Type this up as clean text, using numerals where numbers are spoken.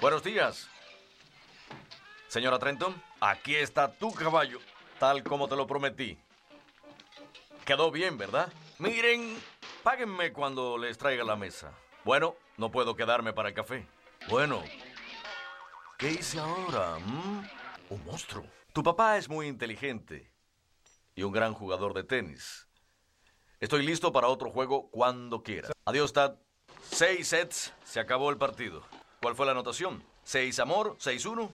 Buenos días. Señora Trenton, aquí está tu caballo, tal como te lo prometí. Quedó bien, ¿verdad? Miren, páguenme cuando les traiga la mesa. Bueno, no puedo quedarme para el café. Bueno, ¿qué hice ahora? Un monstruo. Tu papá es muy inteligente y un gran jugador de tenis. Estoy listo para otro juego cuando quiera. Adiós, Tad. 6 sets, se acabó el partido. ¿Cuál fue la anotación? ¿6 amor? ¿6-1?